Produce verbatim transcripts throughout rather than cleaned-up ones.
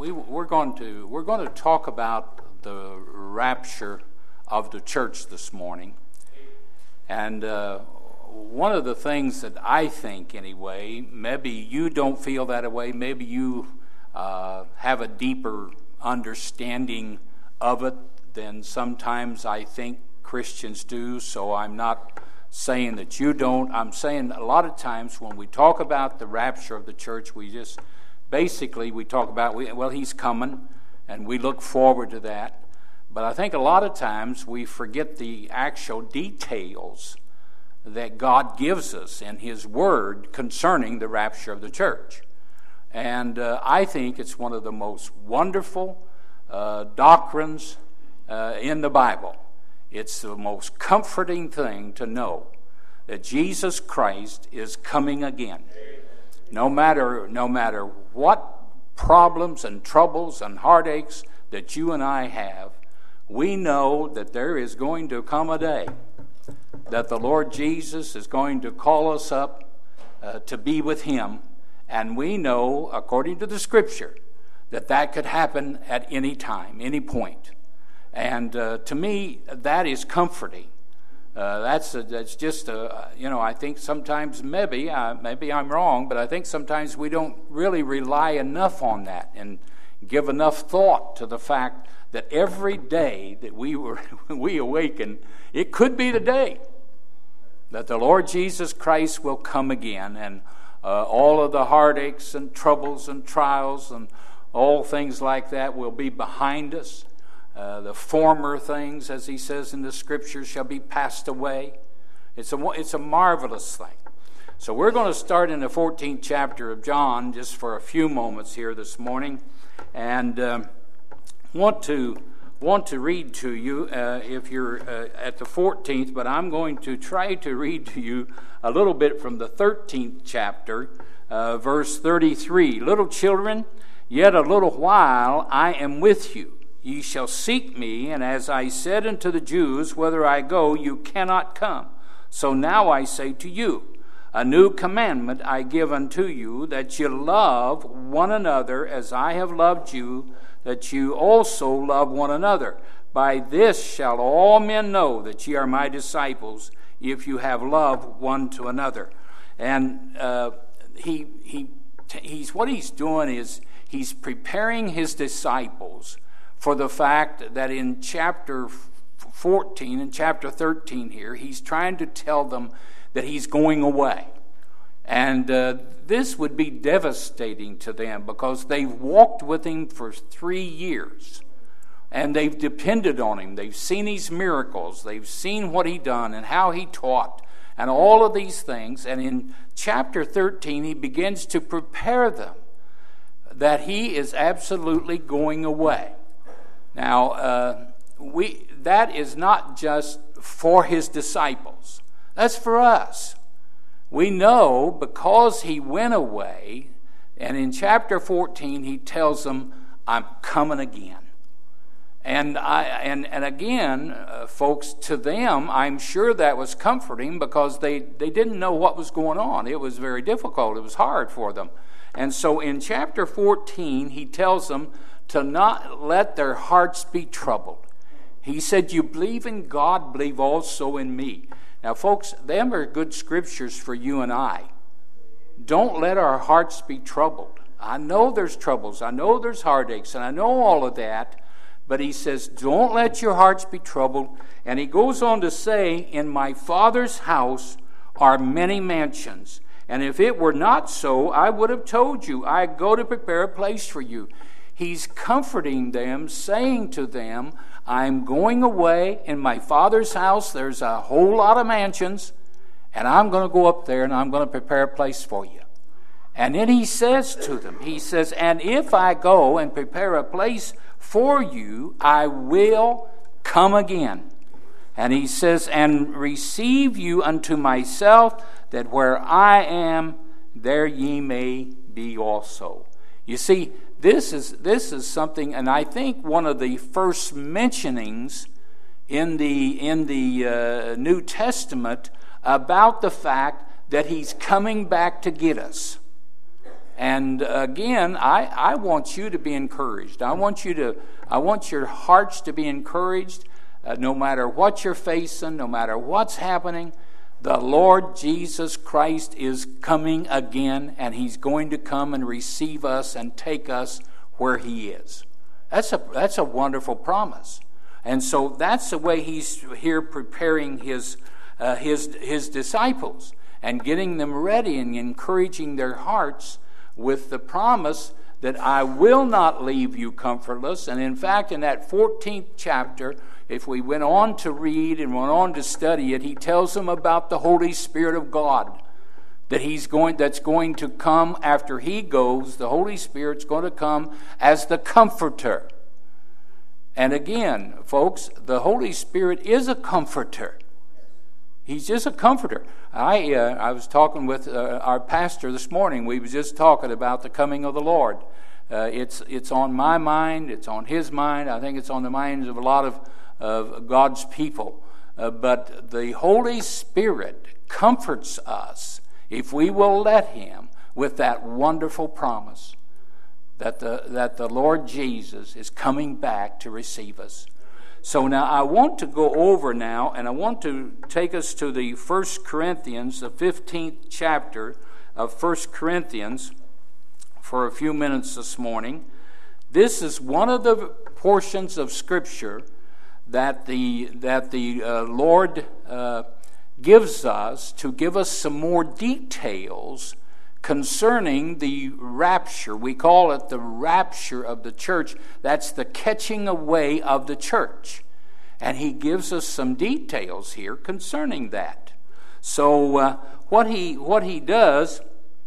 we we're going to we're going to talk about the rapture of the church this morning, and uh, one of the things that I think, anyway, maybe you don't feel that way, maybe you uh, have a deeper understanding of it than sometimes I think Christians do. So I'm not saying that you don't. I'm saying a lot of times when we talk about the rapture of the church, we just basically we talk about, well, he's coming, and we look forward to that. But I think a lot of times we forget the actual details that God gives us in his word concerning the rapture of the church. And uh, I think it's one of the most wonderful uh, doctrines uh, in the Bible. It's the most comforting thing to know that Jesus Christ is coming again. No matter, no matter what problems and troubles and heartaches that you and I have, we know that there is going to come a day that the Lord Jesus is going to call us up uh, to be with him. And we know, according to the Scripture, that that could happen at any time, any point. And uh, to me, that is comforting. Uh, that's a, that's just a, you know, I think sometimes maybe, uh, maybe I'm wrong, but I think sometimes we don't really rely enough on that and give enough thought to the fact that every day that we were we awaken, it could be the day that the Lord Jesus Christ will come again, and uh, all of the heartaches and troubles and trials and all things like that will be behind us. Uh, the former things, as he says in the Scriptures, shall be passed away. It's a, it's a marvelous thing. So we're going to start in the fourteenth chapter of John just for a few moments here this morning, and um, want to want to read to you uh, if you're uh, at the fourteenth, but I'm going to try to read to you a little bit from the thirteenth chapter, uh, verse thirty-three. Little children, yet a little while I am with you. Ye shall seek me, and as I said unto the Jews, whither I go, you cannot come. So now I say to you, a new commandment I give unto you, that ye love one another as I have loved you, that you also love one another. By this shall all men know that ye are my disciples, if you have love one to another. And uh, he he he's what he's doing is he's preparing his disciples for the fact that in chapter fourteen and chapter thirteen here, he's trying to tell them that he's going away. And uh, this would be devastating to them because they've walked with him for three years. And they've depended on him. They've seen his miracles. They've seen what he done and how he taught and all of these things. And in chapter thirteen, he begins to prepare them that he is absolutely going away. Now, uh, we that is not just for his disciples. That's for us. We know because he went away, and in chapter fourteen he tells them, I'm coming again. And I and, and again, uh, folks, to them, I'm sure that was comforting because they, they didn't know what was going on. It was very difficult. It was hard for them. And so in chapter fourteen, he tells them to not let their hearts be troubled. He said, you believe in God, believe also in me. Now, folks, them are good scriptures for you and I. Don't let our hearts be troubled. I know there's troubles. I know there's heartaches, and I know all of that. But he says, don't let your hearts be troubled. And he goes on to say, in my Father's house are many mansions. And if it were not so, I would have told you, I go to prepare a place for you. He's comforting them, saying to them, I'm going away. In my Father's house, there's a whole lot of mansions, and I'm going to go up there and I'm going to prepare a place for you. And then he says to them, he says, and if I go and prepare a place for you, I will come again. And he says, and receive you unto myself, that where I am, there ye may be also. You see, This is this is something, and I think one of the first mentionings in the in the uh, New Testament about the fact that he's coming back to get us. And again, I, I want you to be encouraged. I want you to, I want your hearts to be encouraged, uh, no matter what you're facing, no matter what's happening. The Lord Jesus Christ is coming again, and He's going to come and receive us and take us where He is. That's a that's a wonderful promise. And so that's the way He's here preparing His uh, his his disciples and getting them ready and encouraging their hearts with the promise that I will not leave you comfortless. And in fact, in that fourteenth chapter, if we went on to read and went on to study it, he tells them about the Holy Spirit of God, that he's going, that's going to come after he goes. The Holy Spirit's going to come as the comforter. And again, folks, the Holy Spirit is a comforter. He's just a comforter. I uh, I was talking with uh, our pastor this morning. We were just talking about the coming of the Lord. Uh, it's it's on my mind. It's on his mind. I think it's on the minds of a lot of, of God's people. Uh, but the Holy Spirit comforts us if we will let him with that wonderful promise that the that the Lord Jesus is coming back to receive us. So now I want to go over now, and I want to take us to the First Corinthians, the fifteenth chapter of First Corinthians, for a few minutes this morning. This is one of the portions of Scripture that the that the uh, Lord uh, gives us to give us some more details concerning the rapture. We call it the rapture of the church. That's the catching away of the church. And he gives us some details here concerning that. So uh, what he what he does,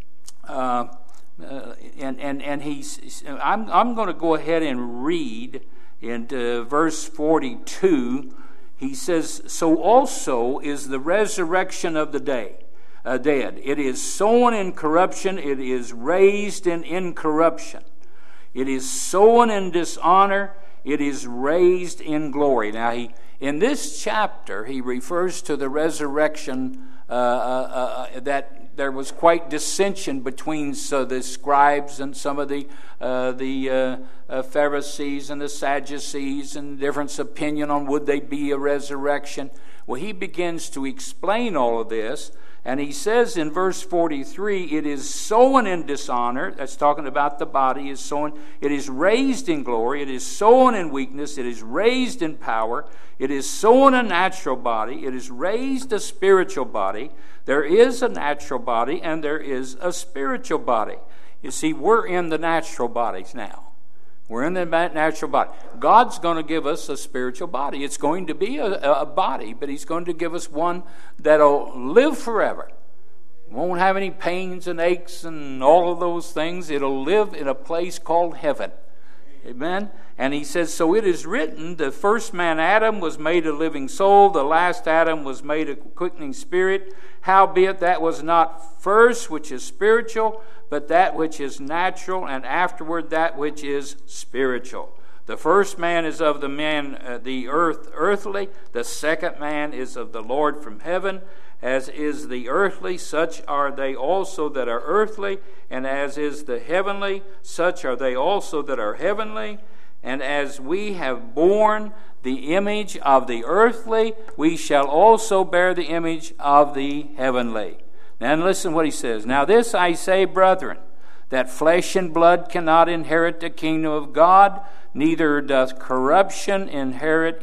uh, uh, and and and he's I'm I'm going to go ahead and read in uh, verse forty-two. He says, "So also is the resurrection of the day." Uh, dead. It is sown in corruption, it is raised in incorruption. It is sown in dishonor, it is raised in glory. Now, he, in this chapter, he refers to the resurrection uh, uh, uh, that there was quite dissension between so the scribes and some of the uh, the uh, uh, Pharisees and the Sadducees, and difference of opinion on would they be a resurrection. Well, he begins to explain all of this. And he says in verse forty-three, it is sown in dishonor. That's talking about the body is sown. It is raised in glory. It is sown in weakness. It is raised in power. It is sown a natural body. It is raised a spiritual body. There is a natural body and there is a spiritual body. You see, we're in the natural bodies now. We're in the natural body. God's going to give us a spiritual body. It's going to be a, a body, but he's going to give us one that'll live forever. Won't have any pains and aches and all of those things. It'll live in a place called heaven. Amen? And he says, so it is written, the first man Adam was made a living soul, the last Adam was made a quickening spirit. Howbeit that was not first which is spiritual, but that which is natural, and afterward that which is spiritual. The first man is of the man, uh, the earth, earthly. The second man is of the Lord from heaven. As is the earthly, such are they also that are earthly. And as is the heavenly, such are they also that are heavenly. And as we have borne the image of the earthly, we shall also bear the image of the heavenly. Now listen what he says. Now this I say, brethren, that flesh and blood cannot inherit the kingdom of God, neither doth corruption inherit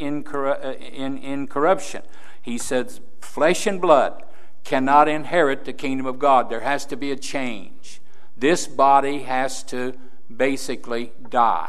incorruption. He says flesh and blood cannot inherit the kingdom of God. There has to be a change. This body has to basically die.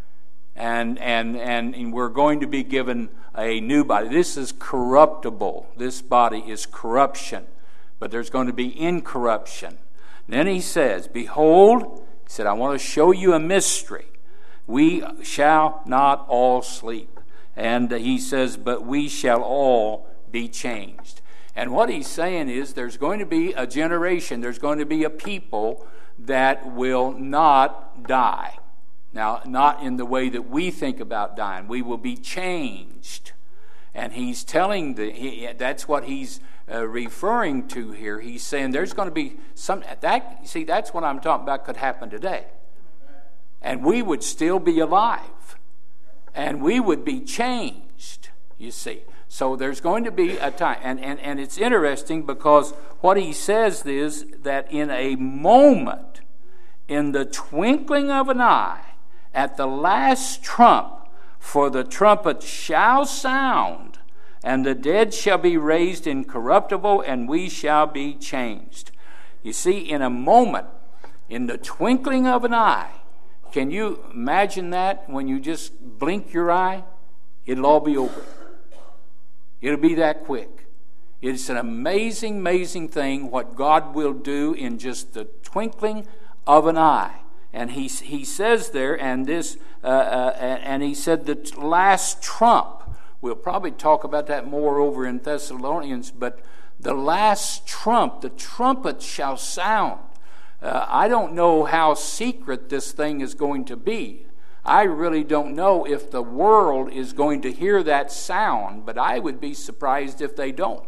And, and, and we're going to be given a new body. This is corruptible. This body is corruption. But there's going to be incorruption. Then he says, behold, he said, I want to show you a mystery. We shall not all sleep. And he says, but we shall all be changed. And what he's saying is there's going to be a generation, there's going to be a people that will not die. Now, not in the way that we think about dying. We will be changed. And he's telling, the he, that's what he's uh, referring to here. He's saying there's going to be some, that, see, that's what I'm talking about could happen today. And we would still be alive. And we would be changed, you see. So there's going to be a time. And, and, and it's interesting because what he says is that in a moment, in the twinkling of an eye, at the last trump, for the trumpet shall sound, and the dead shall be raised incorruptible, and we shall be changed. You see, in a moment, in the twinkling of an eye, can you imagine that when you just blink your eye? It'll all be over. It'll be that quick. It's an amazing, amazing thing what God will do in just the twinkling of an eye. And he he says there, and this, uh, uh, and he said the last trump. We'll probably talk about that more over in Thessalonians. But the last trump, the trumpet shall sound. Uh, I don't know how secret this thing is going to be. I really don't know if the world is going to hear that sound, but I would be surprised if they don't.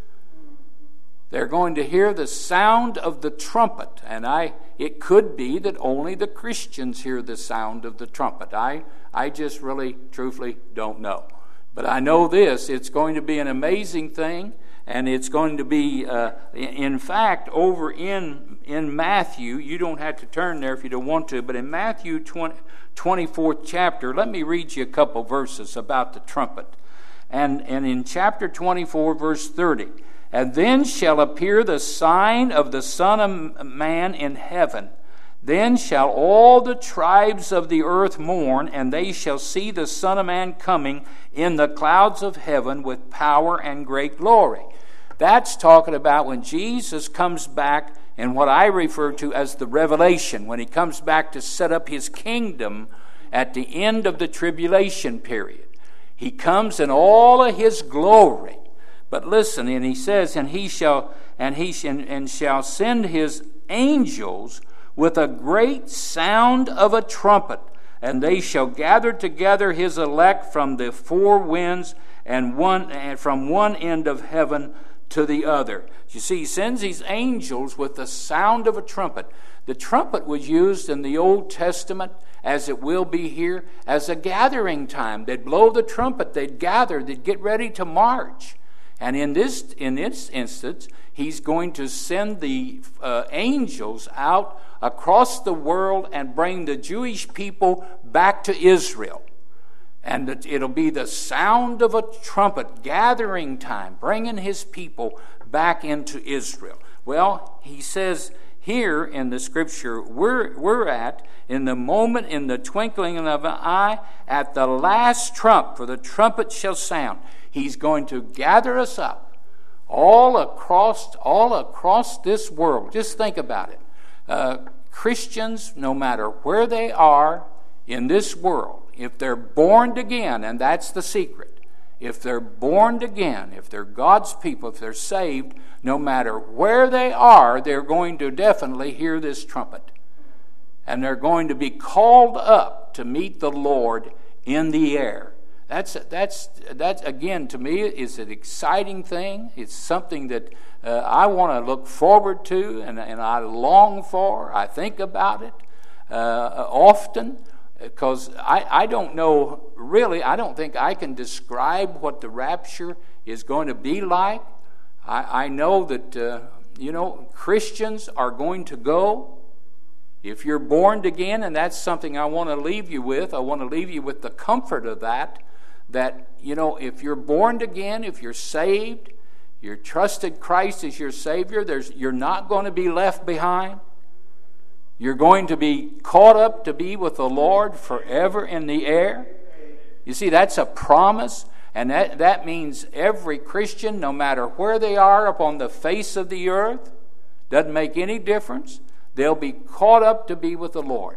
They're going to hear the sound of the trumpet, and I it could be that only the Christians hear the sound of the trumpet. I, I just really, truthfully don't know. But I know this, it's going to be an amazing thing, and it's going to be, uh, in fact, over in, in Matthew, you don't have to turn there if you don't want to, but in Matthew twenty, twenty-fourth chapter, let me read you a couple verses about the trumpet. And, and in chapter twenty-four, verse thirty, and then shall appear the sign of the Son of Man in heaven. Then shall all the tribes of the earth mourn, and they shall see the Son of Man coming in the clouds of heaven with power and great glory. That's talking about when Jesus comes back in what I refer to as the revelation, when he comes back to set up his kingdom at the end of the tribulation period. He comes in all of his glory. But listen, and he says, and he shall and he and, and shall send his angels with a great sound of a trumpet, and they shall gather together his elect from the four winds and one and from one end of heaven to the other. You see, he sends these angels with the sound of a trumpet. The trumpet was used in the Old Testament, as it will be here, as a gathering time. They'd blow the trumpet, they'd gather, they'd get ready to march. And in this in this instance, he's going to send the uh, angels out across the world and bring the Jewish people back to Israel. And it'll be the sound of a trumpet, gathering time, bringing his people back into Israel. Well, he says here in the scripture, we're, we're at, in the moment, in the twinkling of an eye, at the last trump, for the trumpet shall sound. He's going to gather us up all across, all across this world. Just think about it. Uh, Christians, no matter where they are in this world, if they're born again, and that's the secret, if they're born again, if they're God's people, if they're saved, no matter where they are, they're going to definitely hear this trumpet. And they're going to be called up to meet the Lord in the air. That's, that's, that's again, to me, is an exciting thing. It's something that uh, I want to look forward to, and, and I long for. I think about it uh, often, because I, I don't know, really, I don't think I can describe what the rapture is going to be like. I, I know that, uh, you know, Christians are going to go. If you're born again, and that's something I want to leave you with, I want to leave you with the comfort of that, that, you know, if you're born again, if you're saved, you're trusted Christ as your Savior, there's, you're not going to be left behind. You're going to be caught up to be with the Lord forever in the air. You see, that's a promise, and that, that means every Christian, no matter where they are upon the face of the earth, doesn't make any difference, they'll be caught up to be with the Lord.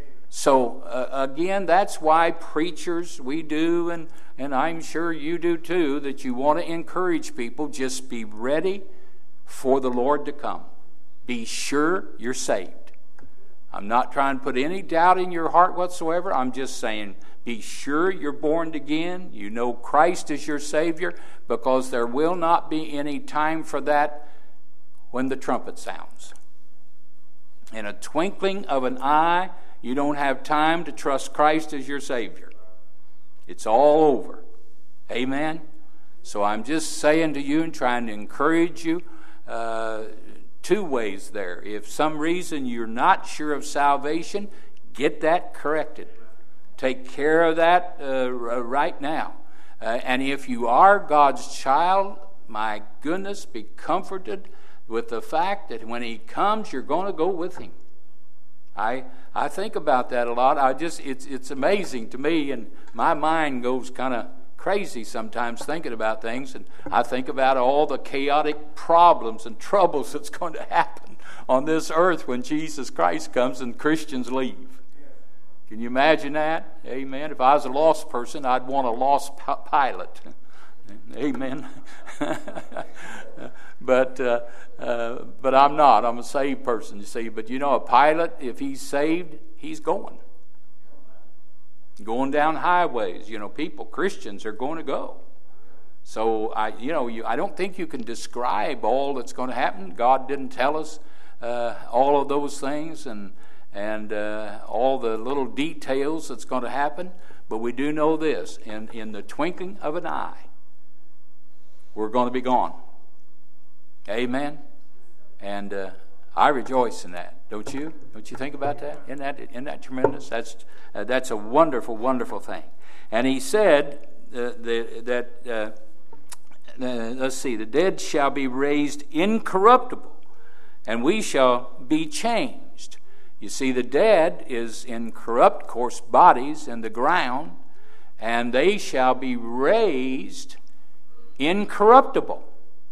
So, uh, again, that's why preachers, we do, and, and I'm sure you do too, that you want to encourage people, just be ready for the Lord to come. Be sure you're saved. I'm not trying to put any doubt in your heart whatsoever. I'm just saying, be sure you're born again. You know Christ is your Savior, because there will not be any time for that when the trumpet sounds. In a twinkling of an eye, you don't have time to trust Christ as your Savior. It's all over. Amen? So I'm just saying to you and trying to encourage you, uh, two ways there. If some reason you're not sure of salvation, get that corrected. Take care of that uh, right now. Uh, and if you are God's child, my goodness, be comforted with the fact that when He comes, you're going to go with Him. I I think about that a lot. I just it's it's amazing to me, and my mind goes kind of crazy sometimes thinking about things, and I think about all the chaotic problems and troubles that's going to happen on this earth when Jesus Christ comes and Christians leave. Can you imagine that? Amen. If I was a lost person, I'd want a lost pilot. Amen. but uh, uh, but I'm not. I'm a saved person, you see. But you know, a pilot, if he's saved, he's going. Going down highways, you know, people, Christians are going to go. So, I, you know, you, I don't think you can describe all that's going to happen. God didn't tell us uh, all of those things and and uh, all the little details that's going to happen. But we do know this, in, in the twinkling of an eye, we're going to be gone. Amen? And uh, I rejoice in that. Don't you? Don't you think about that? Isn't that, isn't that tremendous? That's uh, that's a wonderful, wonderful thing. And he said uh, the, that, uh, uh, let's see, the dead shall be raised incorruptible, and we shall be changed. You see, the dead is in corrupt, coarse bodies in the ground, and they shall be raised incorruptible.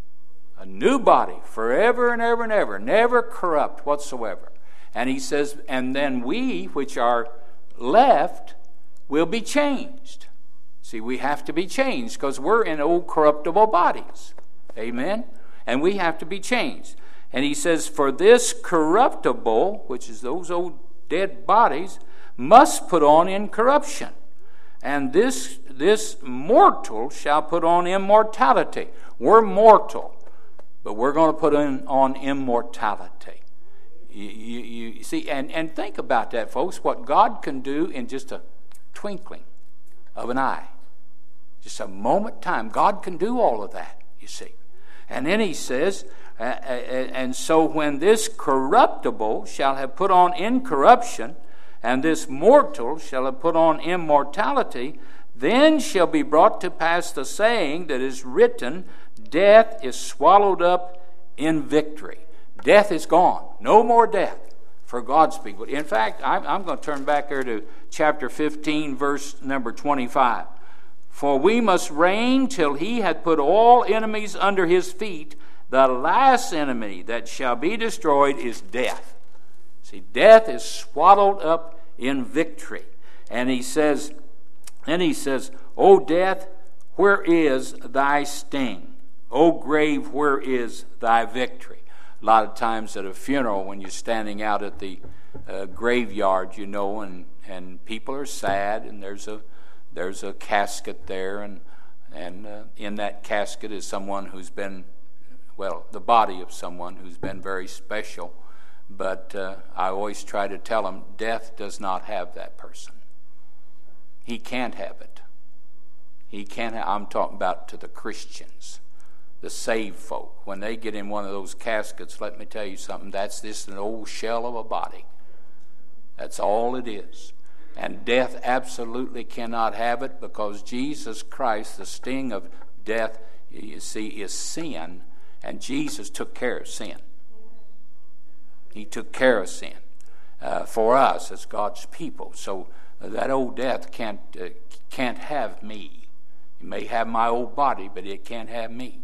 A new body, forever and ever and ever, never corrupt whatsoever. And he says, and then we, which are left, will be changed. See, we have to be changed because we're in old corruptible bodies. Amen? And we have to be changed. And he says, for this corruptible, which is those old dead bodies, must put on incorruption. And this, this mortal shall put on immortality. We're mortal, but we're going to put in, on immortality. You, you, you see, and, and think about that, folks, what God can do in just a twinkling of an eye. Just a moment time. God can do all of that, you see. And then he says, uh, uh, and so when this corruptible shall have put on incorruption, and this mortal shall have put on immortality, then shall be brought to pass the saying that is written, death is swallowed up in victory. Death is gone. No more death for God's people. In fact, I'm, I'm going to turn back there to chapter fifteen, verse number twenty-five. For we must reign till he hath put all enemies under his feet. The last enemy that shall be destroyed is death. See, death is swallowed up in victory. And he says, and he says, O death, where is thy sting? O grave, where is thy victory? A lot of times at a funeral, when you're standing out at the uh, graveyard, you know, and, and people are sad, and there's a there's a casket there, and and uh, in that casket is someone who's been, well, the body of someone who's been very special. But uh, I always try to tell them, death does not have that person. He can't have it. He can't have, I'm talking about to the Christians, the saved folk. When they get in one of those caskets, let me tell you something, that's just an old shell of a body. That's all it is. And death absolutely cannot have it, because Jesus Christ, the sting of death, you see, is sin, and Jesus took care of sin. He took care of sin uh, for us as God's people. So uh, that old death can't uh, can't have me. It may have my old body, but it can't have me.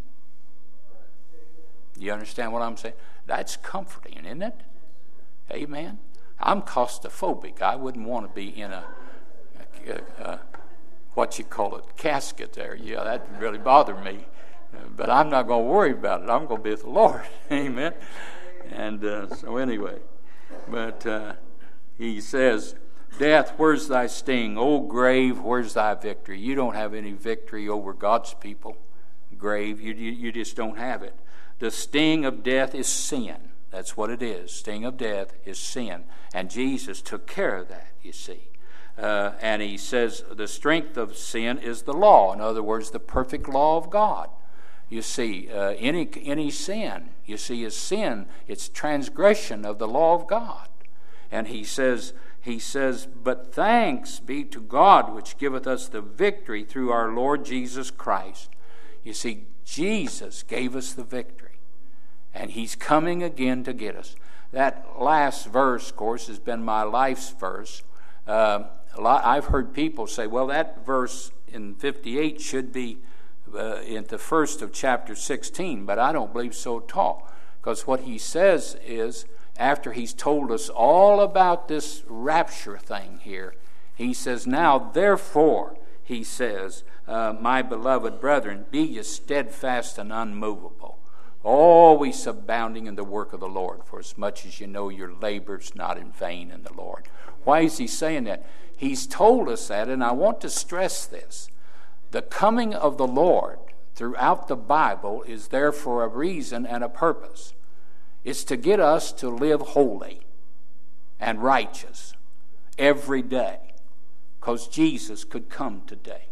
You understand what I'm saying? That's comforting, isn't it? Amen. I'm claustrophobic. I wouldn't want to be in a, a, a, a what you call it, casket there. Yeah, that would really bother me. Uh, but I'm not going to worry about it. I'm going to be with the Lord. Amen. And uh, so anyway, but uh, he says, death, where's thy sting? O grave, where's thy victory? You don't have any victory over God's people. Grave, you, you, you just don't have it. The sting of death is sin. That's what it is. Sting of death is sin. And Jesus took care of that, you see. Uh, and he says the strength of sin is the law. In other words, the perfect law of God. You see, uh, any any sin, you see, is sin. It's transgression of the law of God. And he says, he says, but thanks be to God which giveth us the victory through our Lord Jesus Christ. You see, Jesus gave us the victory. And he's coming again to get us. That last verse, of course, has been my life's verse. Uh, a lot, I've heard people say, well, that verse in fifty-eight should be uh, in the first of chapter sixteen, but I don't believe so at all. Because what he says is, after he's told us all about this rapture thing here, he says, now therefore, he says, uh, my beloved brethren, be ye steadfast and unmovable, always abounding in the work of the Lord, for as much as you know your labor's not in vain in the Lord. Why is he saying that? He's told us that, and I want to stress this. The coming of the Lord throughout the Bible is there for a reason and a purpose. It's to get us to live holy and righteous every day, because Jesus could come today.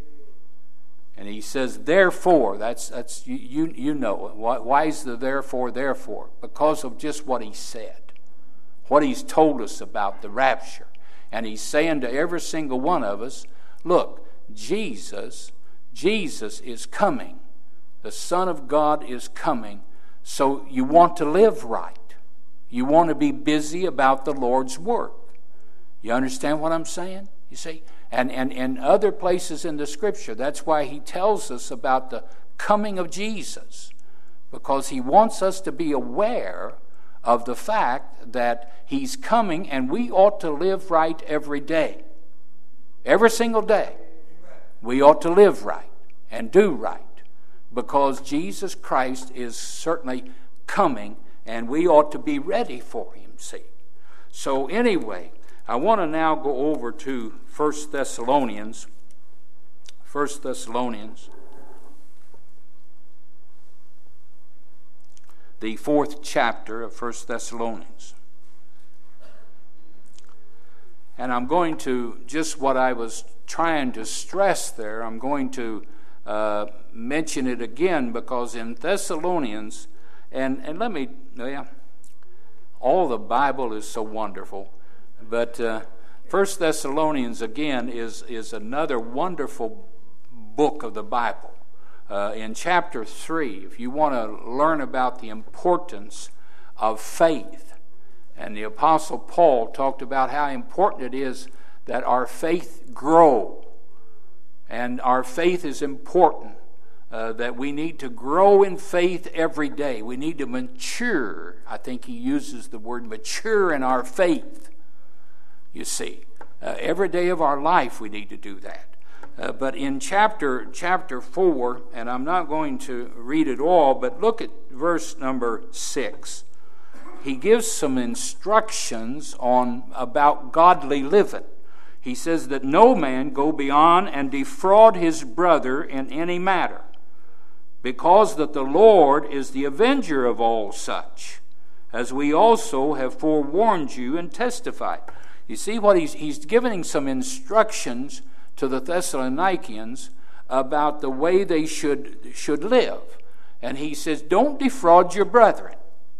And he says, therefore, that's that's you you, you know it. Why, why is the therefore, therefore? Because of just what he said, what he's told us about the rapture. And he's saying to every single one of us, look, Jesus, Jesus is coming. The Son of God is coming. So you want to live right. You want to be busy about the Lord's work. You understand what I'm saying? You see? And, and, and other places in the Scripture, that's why he tells us about the coming of Jesus. Because he wants us to be aware of the fact that he's coming, and we ought to live right every day. Every single day. We ought to live right and do right. Because Jesus Christ is certainly coming, and we ought to be ready for him, see. So anyway, I want to now go over to First Thessalonians. First Thessalonians. The fourth chapter of First Thessalonians. And I'm going to, just what I was trying to stress there, I'm going to uh, mention it again, because in Thessalonians, and, and let me, yeah, all the Bible is so wonderful, but uh, First Thessalonians, again, is, is another wonderful book of the Bible. Uh, in chapter three, if you want to learn about the importance of faith, and the Apostle Paul talked about how important it is that our faith grow, and our faith is important, uh, that we need to grow in faith every day. We need to mature. I think he uses the word mature in our faith, you see. Uh, every day of our life we need to do that. Uh, but in chapter chapter four, and I'm not going to read it all, but look at verse number six. He gives some instructions on about godly living. He says that no man go beyond and defraud his brother in any matter, because that the Lord is the avenger of all such, as we also have forewarned you and testified. You see what he's he's giving some instructions to the Thessalonians about the way they should should live. And he says, don't defraud your brethren.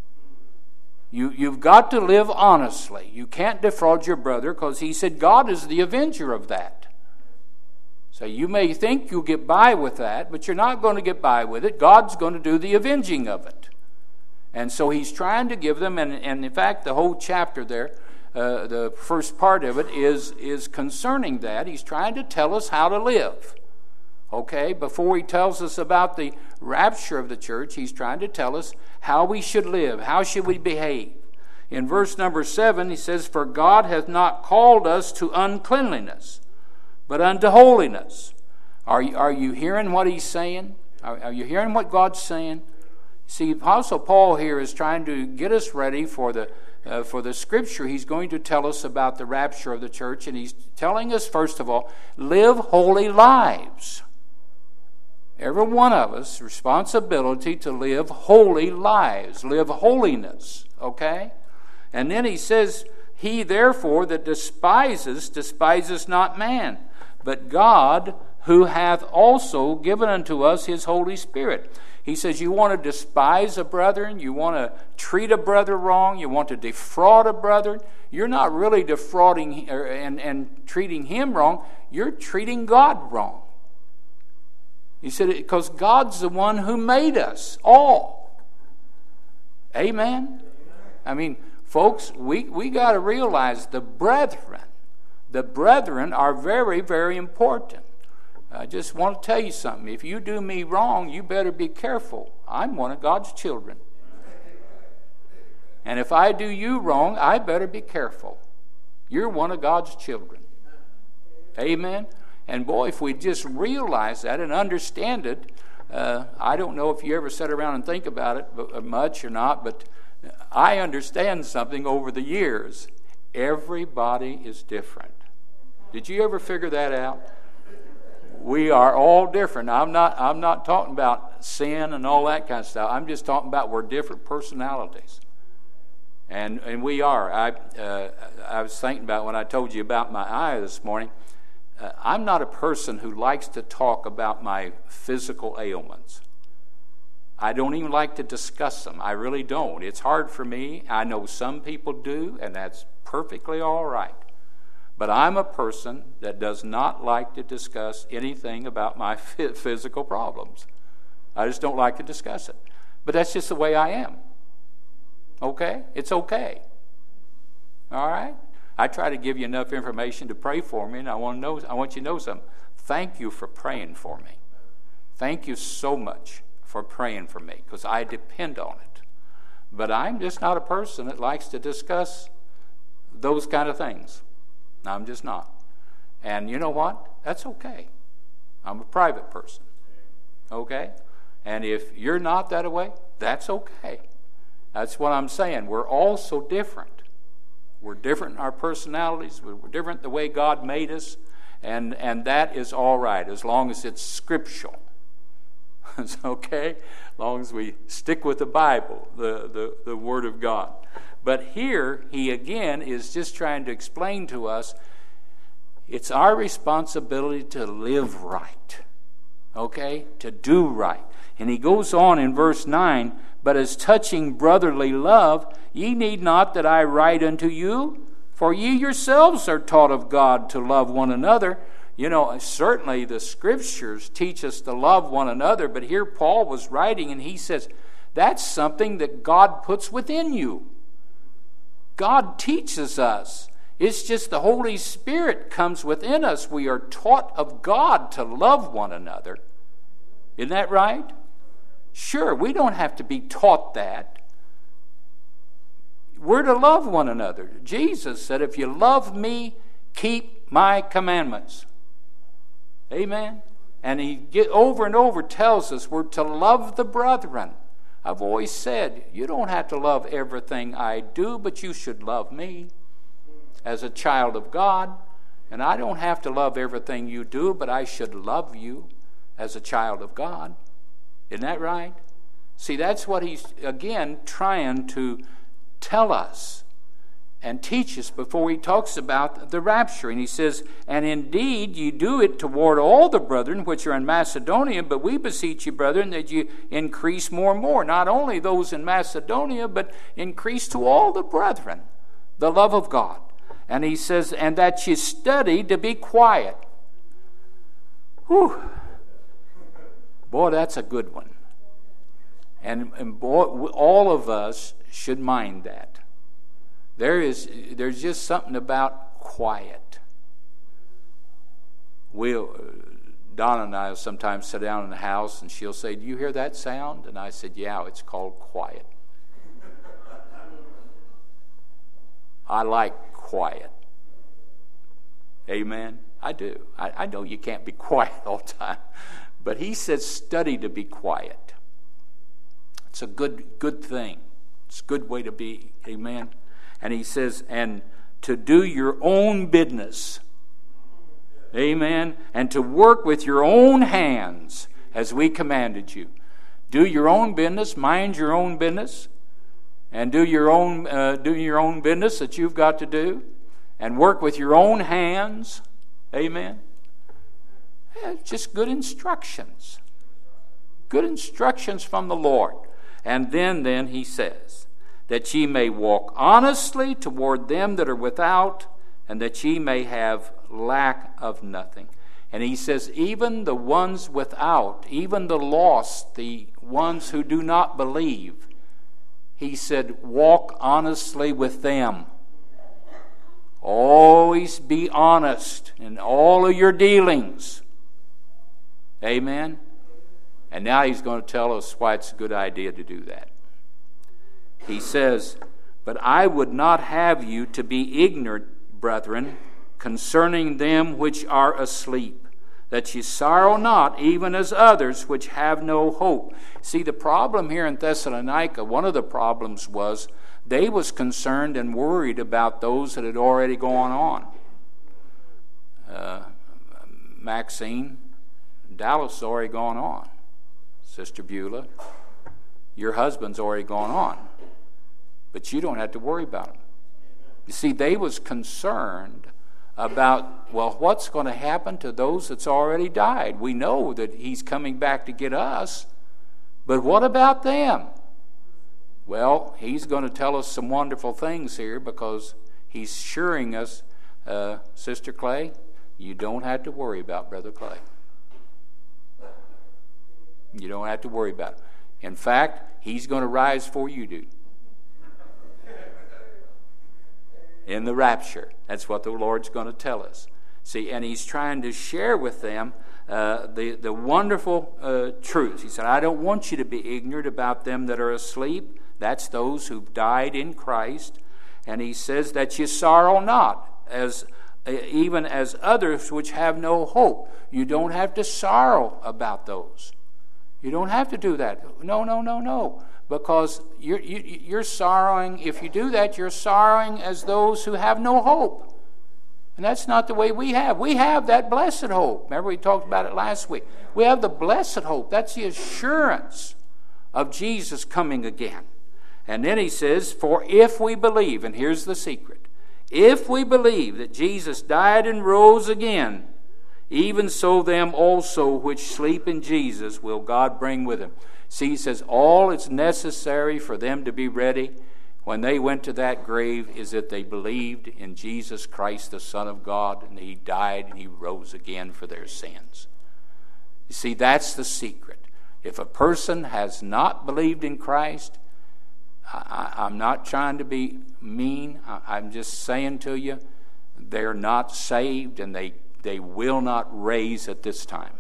You, you've got to live honestly. You can't defraud your brother, because he said God is the avenger of that. So you may think you'll get by with that, but you're not going to get by with it. God's going to do the avenging of it. And so he's trying to give them, and, and in fact the whole chapter there, Uh, the first part of it is is concerning that. He's trying to tell us how to live. Okay, before he tells us about the rapture of the church, he's trying to tell us how we should live, how should we behave. In verse number seven, he says, for God hath not called us to uncleanliness, but unto holiness. Are you, are you hearing what he's saying? Are, are you hearing what God's saying? See, Apostle Paul here is trying to get us ready for the uh, for the Scripture, he's going to tell us about the rapture of the church, and he's telling us, first of all, live holy lives. Every one of us, responsibility to live holy lives, live holiness, okay? And then he says, he therefore that despises, despises not man, but God, who hath also given unto us his Holy Spirit. He says, you want to despise a brethren, you want to treat a brother wrong, you want to defraud a brother, you're not really defrauding and, and treating him wrong, you're treating God wrong. He said, because God's the one who made us all. Amen? I mean, folks, we, we got to realize the brethren, the brethren are very, very important. I just want to tell you something. If you do me wrong, you better be careful. I'm one of God's children. And if I do you wrong, I better be careful. You're one of God's children. Amen? And boy, if we just realize that and understand it, uh, I don't know if you ever sit around and think about it much or not, but I understand something over the years. Everybody is different. Did you ever figure that out? We are all different. I'm not, I'm not talking about sin and all that kind of stuff. I'm just talking about we're different personalities. And and we are. I, uh, I was thinking about when I told you about my eye this morning. Uh, I'm not a person who likes to talk about my physical ailments. I don't even like to discuss them. I really don't. It's hard for me. I know some people do, and that's perfectly all right. But I'm a person that does not like to discuss anything about my physical problems. I just don't like to discuss it. But that's just the way I am. Okay? It's okay. All right? I try to give you enough information to pray for me, and I want to know. I want you to know something. Thank you for praying for me. Thank you so much for praying for me, because I depend on it. But I'm just not a person that likes to discuss those kind of things. I'm just not. And you know what? That's okay. I'm a private person. Okay? And if you're not that way, that's okay. That's what I'm saying. We're all so different. We're different in our personalities. We're different the way God made us. And, and that is all right, as long as it's scriptural. It's okay, as long as we stick with the Bible, the, the, the Word of God. But here, he again is just trying to explain to us, it's our responsibility to live right. Okay? To do right. And he goes on in verse nine, but as touching brotherly love, ye need not that I write unto you, for ye yourselves are taught of God to love one another. You know, certainly the Scriptures teach us to love one another, but here Paul was writing and he says, that's something that God puts within you. God teaches us. It's just the Holy Spirit comes within us. We are taught of God to love one another. Isn't that right? Sure, we don't have to be taught that. We're to love one another. Jesus said, if you love me, keep my commandments. Amen? And he get over and over tells us we're to love the brethren. I've always said, you don't have to love everything I do, but you should love me as a child of God. And I don't have to love everything you do, but I should love you as a child of God. Isn't that right? See, that's what he's, again, trying to tell us and teach us before he talks about the rapture. And he says, and indeed ye do it toward all the brethren which are in Macedonia, but we beseech you, brethren, that you increase more and more. Not only those in Macedonia, but increase to all the brethren the love of God. And he says, and that you study to be quiet. Whew. Boy, that's a good one. And, and boy, all of us should mind that. There is, there's just something about quiet. We'll, Donna and I will sometimes sit down in the house and she'll say, do you hear that sound? And I said, yeah, it's called quiet. I like quiet. Amen? I do. I, I know you can't be quiet all the time. But he says study to be quiet. It's a good good thing. It's a good way to be. Amen? And he says, and to do your own business. Amen. And to work with your own hands as we commanded you. Do your own business, mind your own business, and do your own uh, do your own business that you've got to do, and work with your own hands. Amen. Yeah, just good instructions. Good instructions from the Lord. And then, then he says, that ye may walk honestly toward them that are without, and that ye may have lack of nothing. And he says, even the ones without, even the lost, the ones who do not believe, he said, walk honestly with them. Always be honest in all of your dealings. Amen? And now he's going to tell us why it's a good idea to do that. He says, but I would not have you to be ignorant, brethren, concerning them which are asleep, that ye sorrow not, even as others which have no hope. See, the problem here in Thessalonica, one of the problems was they was concerned and worried about those that had already gone on. Uh, Maxine, Dallas has already gone on. Sister Beulah, your husband's already gone on. But you don't have to worry about them. You see, they was concerned about, well, what's going to happen to those that's already died? We know that he's coming back to get us, but what about them? Well, he's going to tell us some wonderful things here because he's assuring us, uh, Sister Clay, you don't have to worry about Brother Clay. You don't have to worry about it. In fact, he's going to rise before you do. In the rapture. That's what the Lord's going to tell us. See, and he's trying to share with them uh, the, the wonderful uh, truths. He said, I don't want you to be ignorant about them that are asleep. That's those who've died in Christ. And he says that you sorrow not, as uh, even as others which have no hope. You don't have to sorrow about those. You don't have to do that. No, no, no, no. Because you're, you, you're sorrowing, if you do that, you're sorrowing as those who have no hope. And that's not the way we have. We have that blessed hope. Remember we talked about it last week. We have the blessed hope. That's the assurance of Jesus coming again. And then he says, for if we believe, and here's the secret, if we believe that Jesus died and rose again, even so them also which sleep in Jesus will God bring with him. See, he says, all it's necessary for them to be ready when they went to that grave is that they believed in Jesus Christ, the Son of God, and he died and he rose again for their sins. You see, that's the secret. If a person has not believed in Christ, I, I'm not trying to be mean. I, I'm just saying to you, they're not saved and they They will not raise at this time.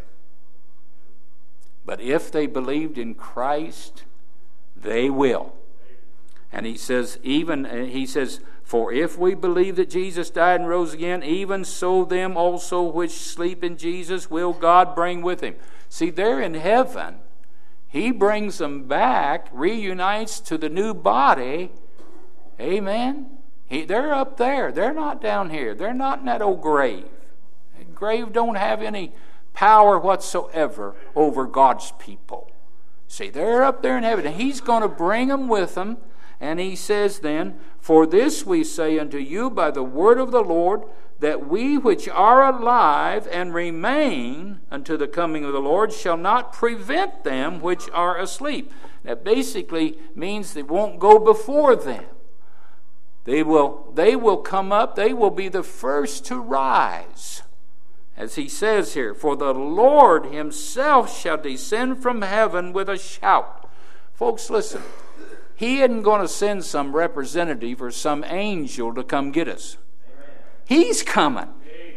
But if they believed in Christ, they will. And he says, even he says, for if we believe that Jesus died and rose again, even so them also which sleep in Jesus will God bring with him. See, they're in heaven. He brings them back, reunites to the new body. Amen. He, they're up there. They're not down here. They're not in that old grave. Grave don't have any power whatsoever over God's people. See, they're up there in heaven, and he's going to bring them with him. And he says then, for this we say unto you by the word of the Lord, that we which are alive and remain unto the coming of the Lord shall not prevent them which are asleep. That basically means they won't go before them. They will, they will come up, they will be the first to rise. As he says here, for the Lord himself shall descend from heaven with a shout. Folks, listen. He isn't going to send some representative or some angel to come get us. He's coming.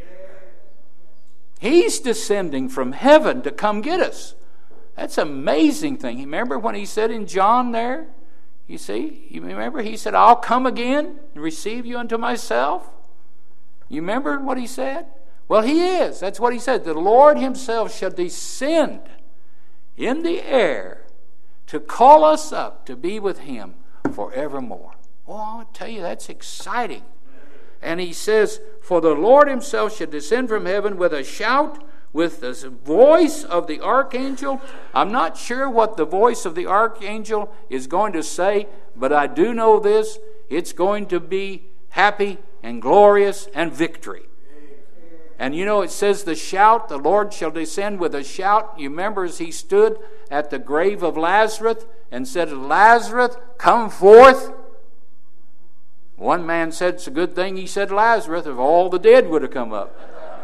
He's descending from heaven to come get us. That's an amazing thing. Remember when he said in John there, you see, you remember he said, I'll come again and receive you unto myself? You remember what he said? Well, he is. That's what he said. The Lord himself shall descend in the air to call us up to be with him forevermore. Oh, I'll tell you, that's exciting. And he says, for the Lord himself shall descend from heaven with a shout, with the voice of the archangel. I'm not sure what the voice of the archangel is going to say, but I do know this. It's going to be happy and glorious and victory. And you know, it says the shout, the Lord shall descend with a shout. You remember as he stood at the grave of Lazarus and said, Lazarus, come forth. One man said it's a good thing he said Lazarus, if all the dead would have come up.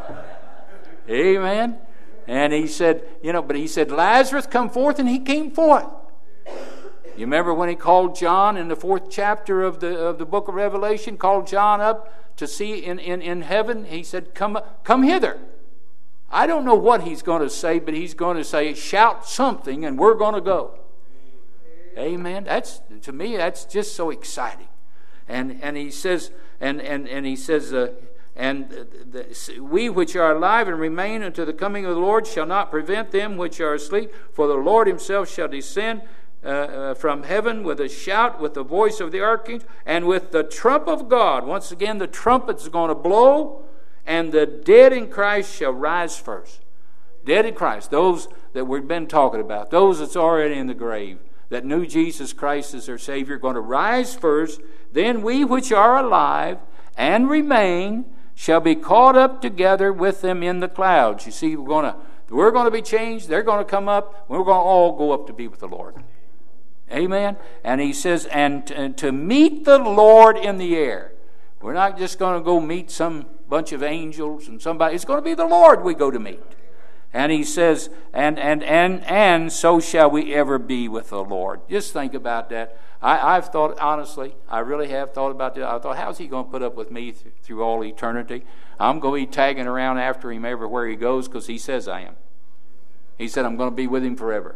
Amen. And he said, you know, but he said, Lazarus, come forth, and he came forth. You remember when he called John in the fourth chapter of the of the book of Revelation, called John up to see in, in, in heaven? He said, come, come hither. I don't know what he's going to say, but he's going to say, shout something, and we're going to go. Amen. That's, to me, that's just so exciting. And and he says, and and and he says, uh, and the, we which are alive and remain unto the coming of the Lord shall not prevent them which are asleep. For the Lord himself shall descend uh, uh, from heaven with a shout, with the voice of the archangel, and with the trump of God. Once again, the trumpet's going to blow, and the dead in Christ shall rise first. Dead in Christ, those that we've been talking about, those that's already in the grave, that knew Jesus Christ as their Savior, going to rise first. Then we which are alive and remain shall be caught up together with them in the clouds. You see, we're going to we're going to be changed. They're going to come up. We're going to all go up to be with the Lord. Amen. And he says, and, and to meet the Lord in the air. We're not just going to go meet some bunch of angels and somebody. It's going to be the Lord we go to meet. And he says, and and and and so shall we ever be with the Lord. Just think about that. I, I've thought, honestly, I really have thought about that. I thought, how's he going to put up with me th- through all eternity? I'm going to be tagging around after him everywhere he goes because he says I am. He said, I'm going to be with him forever.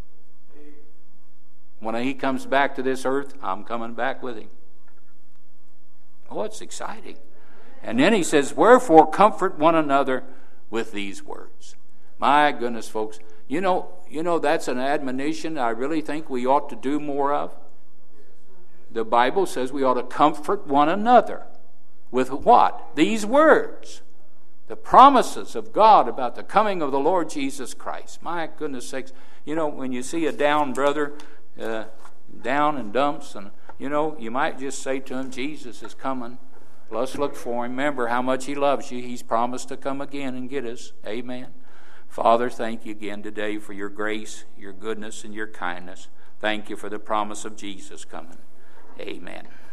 When he comes back to this earth, I'm coming back with him. Oh, it's exciting. And then he says, wherefore comfort one another with these words. My goodness, folks, you know, you know that's an admonition I really think we ought to do more of. The Bible says we ought to comfort one another with what? These words. The promises of God about the coming of the Lord Jesus Christ. My goodness sakes, you know, when you see a down brother, uh, down in dumps, and, you know, you might just say to him, Jesus is coming. Let's look for him. Remember how much he loves you. He's promised to come again and get us. Amen. Father, thank you again today for your grace, your goodness, and your kindness. Thank you for the promise of Jesus coming. Amen.